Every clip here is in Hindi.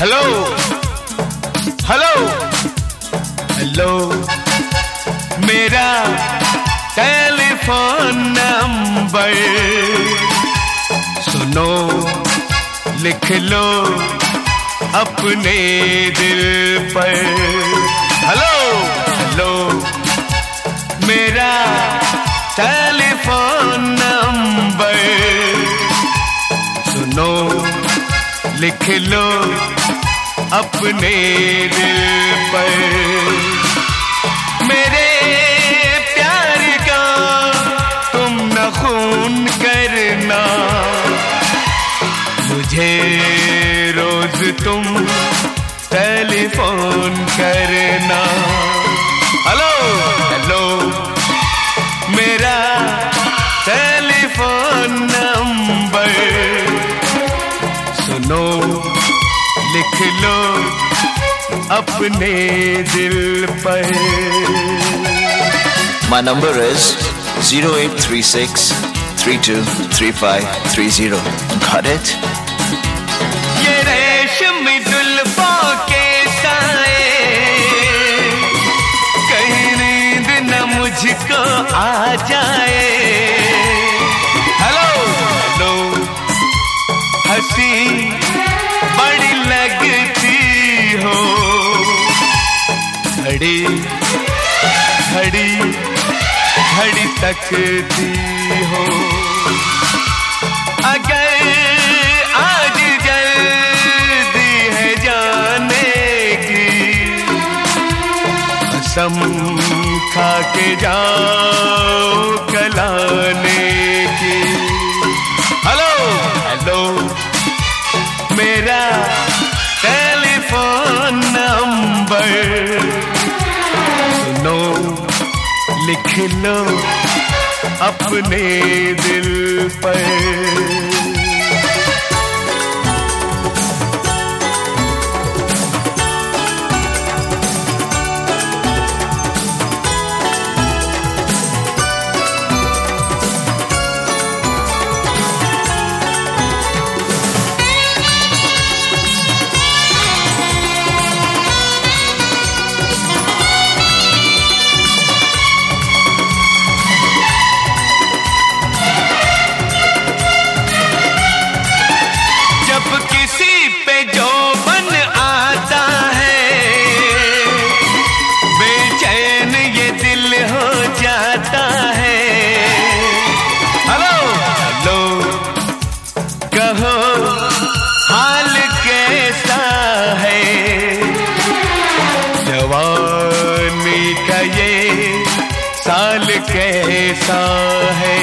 हेलो हेलो हेलो मेरा टेलीफोन नंबर सुनो, लिख लो अपने दिल पर। हेलो हेलो मेरा टेलीफोन नंबर सुनो, लिख लो अपने दिल पर। मेरे प्यार का तुम न खून करना, मुझे रोज तुम टेलीफोन करना। हेलो हेलो मेरा टेलीफोन नंबर सुनो, लिख लो अपने दिल पर। My number is 0836 323530. Got it? ये रेशमी जुल्फों के साए, कहीं नींद न मुझको आ जाए। हेलो हेलो हंसी बड़ी लगती हो, घड़ी घड़ी घड़ी तकती हो। अगर आज जल्दी है जाने की, कसम खा के जाओ कल आने की। हेलो हेलो मेरा टेलीफोन नंबर सुनो, लिख लो अपने दिल पर। कहो हाल कैसा है, जवानी का ये साल कैसा है।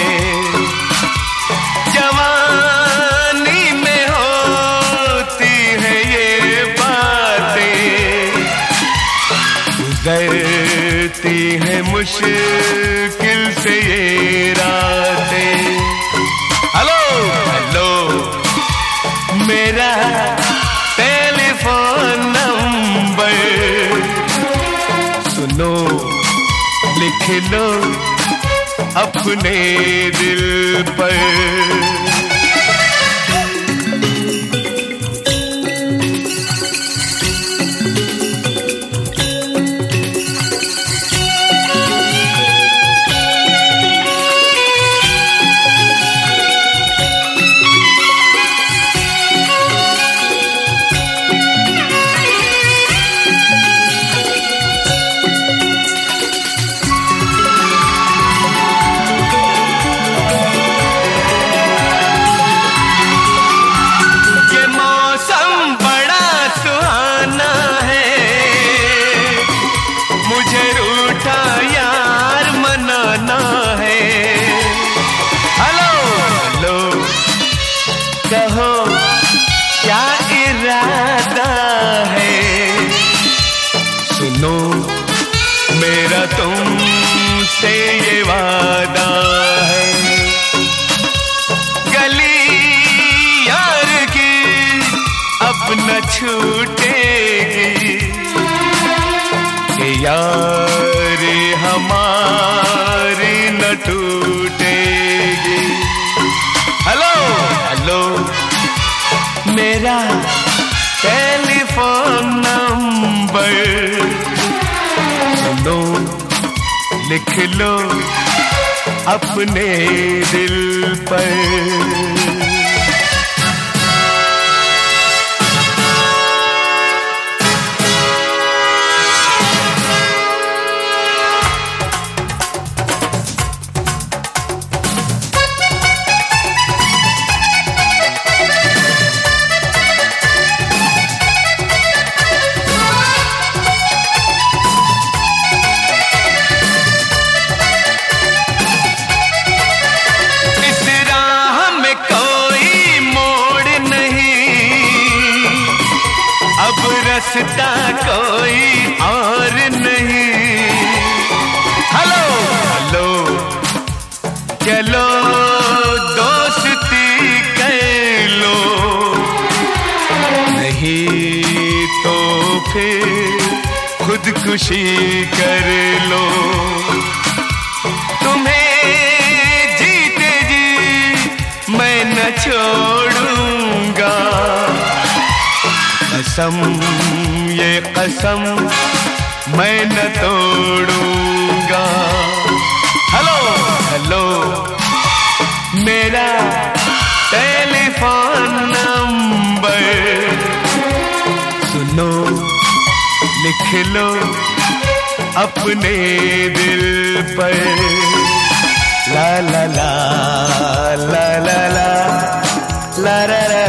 जवानी में होती है ये बातें, गुजरती है मुश्किल से ये रातें। हेलो हेलो मेरा टेलीफोन नंबर सुनो, लिख लो अपने दिल पर। कहो क्या इरादा है, सुनो मेरा तुमसे ये वादा है। गली यार की अब न छूटेगी, यारी हमारी न टूटेगी। हेलो हेलो मेरा टेलीफोन लिख लो अपने दिल पर। रास्ता कोई और नहीं। हेलो हेलो चलो दोस्ती कर लो, नहीं तो फिर खुदकुशी कर लो। तुम्हें जीते जी मैं न छोड़ूंगा, कसम ये कसम मैं न तोड़ूंगा। हेलो हेलो मेरा टेलीफोन नंबर सुनो, लिख लो अपने दिल पर। ला ला ला ला ला ला ला ला ला